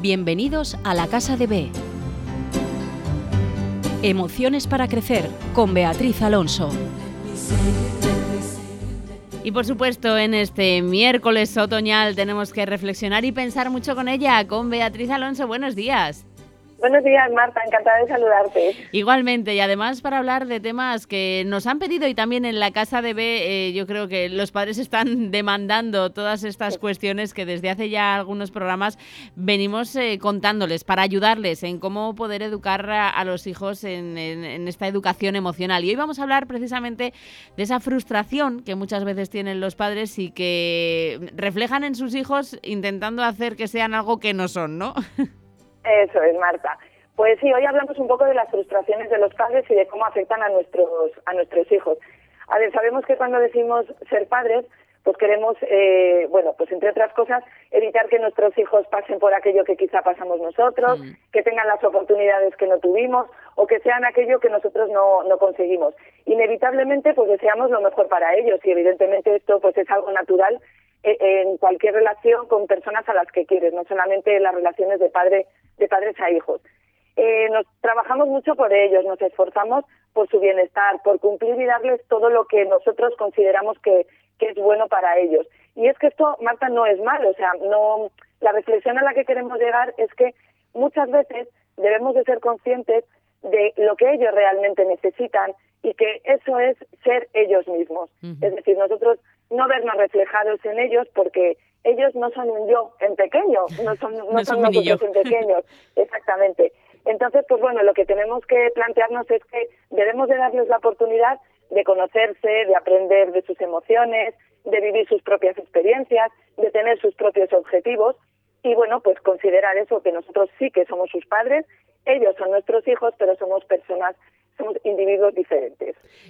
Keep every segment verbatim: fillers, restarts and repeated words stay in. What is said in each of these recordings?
Bienvenidos a la Casa de Be. Emociones para crecer con Beatriz Alonso. Y por supuesto, en este miércoles otoñal tenemos que reflexionar y pensar mucho con ella, con Beatriz Alonso. Buenos días. Buenos días, Marta, encantada de saludarte. Igualmente, y además para hablar de temas que nos han pedido y también en la Casa de Be, eh, yo creo que los padres están demandando todas estas sí. cuestiones que desde hace ya algunos programas venimos eh, contándoles para ayudarles en cómo poder educar a, a los hijos en, en, en esta educación emocional. Y hoy vamos a hablar precisamente de esa frustración que muchas veces tienen los padres y que reflejan en sus hijos intentando hacer que sean algo que no son, ¿no? Eso es, Marta. Pues sí, hoy hablamos un poco de las frustraciones de los padres y de cómo afectan a nuestros a nuestros hijos. A ver, sabemos que cuando decimos ser padres, pues queremos, eh, bueno, pues entre otras cosas, evitar que nuestros hijos pasen por aquello que quizá pasamos nosotros, mm. que tengan las oportunidades que no tuvimos o que sean aquello que nosotros no, no conseguimos. Inevitablemente, pues deseamos lo mejor para ellos y evidentemente esto pues es algo natural en cualquier relación con personas a las que quieres, no solamente en las relaciones de padre de padres a hijos. Eh, nos trabajamos mucho por ellos, nos esforzamos por su bienestar, por cumplir y darles todo lo que nosotros consideramos que, que es bueno para ellos. Y es que esto, Marta, no es malo, o sea, no, la reflexión a la que queremos llegar es que muchas veces debemos de ser conscientes de lo que ellos realmente necesitan y que eso es ser ellos mismos. Uh-huh. Es decir, nosotros no vernos reflejados en ellos porque ellos no son un yo en pequeño, no son, no no son nosotros en pequeños, exactamente. Entonces, pues bueno, lo que tenemos que plantearnos es que debemos de darles la oportunidad de conocerse, de aprender de sus emociones, de vivir sus propias experiencias, de tener sus propios objetivos y bueno, pues considerar eso, que nosotros sí que somos sus padres, ellos son nuestros hijos, pero somos personas somos individuos diferentes.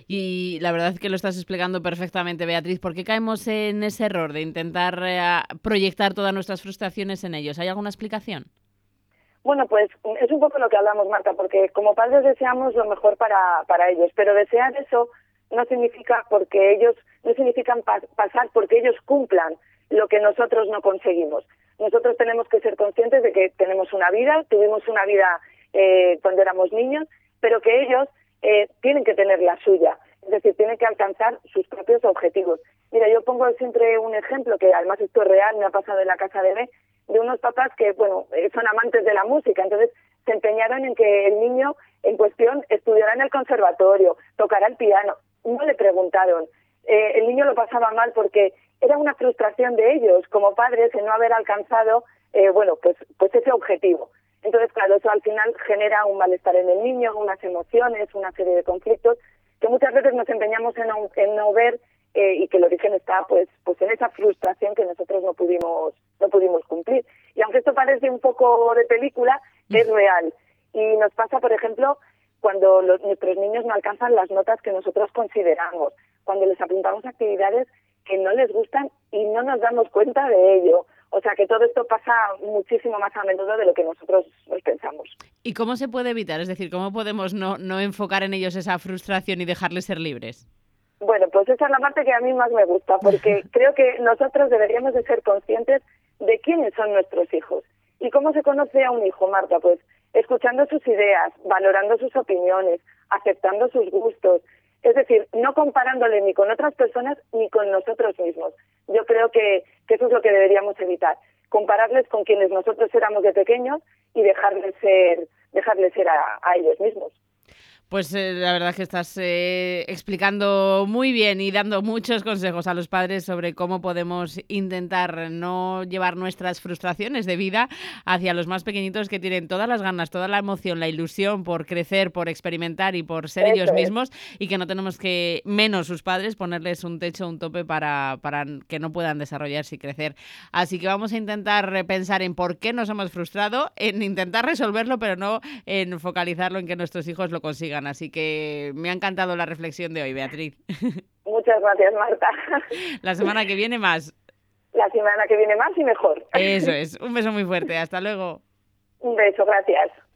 Y la verdad es que lo estás explicando perfectamente, Beatriz. ¿Por qué caemos en ese error de intentar eh, proyectar todas nuestras frustraciones en ellos? ¿Hay alguna explicación? Bueno, pues es un poco lo que hablamos, Marta, porque como padres deseamos lo mejor para, para ellos, pero desear eso no significa porque ellos no significan pa- pasar porque ellos cumplan lo que nosotros no conseguimos. Nosotros tenemos que ser conscientes de que tenemos una vida, tuvimos una vida eh, cuando éramos niños, pero que ellos eh, tienen que tener la suya, es decir, tienen que alcanzar sus propios objetivos. Mira, yo pongo siempre un ejemplo, que además esto es real, me ha pasado en la Casa de Be, de unos papás que, bueno, son amantes de la música, entonces se empeñaron en que el niño en cuestión estudiara en el conservatorio, tocara el piano. No le preguntaron. Eh, el niño lo pasaba mal porque era una frustración de ellos como padres en no haber alcanzado, eh, bueno, pues, pues ese objetivo. Entonces, claro, eso al final genera un malestar en el niño, unas emociones, una serie de conflictos que muchas veces nos empeñamos en no, en no ver eh, y que el origen está pues pues en esa frustración que nosotros no pudimos no pudimos cumplir. Y aunque esto parece un poco de película, es real. Y nos pasa, por ejemplo, cuando los, nuestros niños no alcanzan las notas que nosotros consideramos, cuando les apuntamos actividades que no les gustan y no nos damos cuenta de ello. O sea que todo esto pasa muchísimo más a menudo de lo que nosotros nos pensamos. ¿Y cómo se puede evitar? Es decir, ¿cómo podemos no, no enfocar en ellos esa frustración y dejarles ser libres? Bueno, pues esa es la parte que a mí más me gusta, porque creo que nosotros deberíamos de ser conscientes de quiénes son nuestros hijos. ¿Y cómo se conoce a un hijo, Marta? Pues escuchando sus ideas, valorando sus opiniones, aceptando sus gustos. Es decir, no comparándole ni con otras personas ni con nosotros mismos. Yo creo que, que eso es lo que deberíamos evitar. Compararles con quienes nosotros éramos de pequeños y dejarles ser, dejarles ser a, a ellos mismos. Pues eh, la verdad que estás eh, explicando muy bien y dando muchos consejos a los padres sobre cómo podemos intentar no llevar nuestras frustraciones de vida hacia los más pequeñitos que tienen todas las ganas, toda la emoción, la ilusión por crecer, por experimentar y por ser Eso ellos es. mismos, y que no tenemos que, menos sus padres, ponerles un techo, un tope para, para que no puedan desarrollarse y crecer. Así que vamos a intentar pensar en por qué nos hemos frustrado, en intentar resolverlo, pero no en focalizarlo en que nuestros hijos lo consigan. Así que me ha encantado la reflexión de hoy, Beatriz. Muchas gracias, Marta. La semana que viene más. La semana que viene más y mejor. Eso es. Un beso muy fuerte. Hasta luego. Un beso, gracias.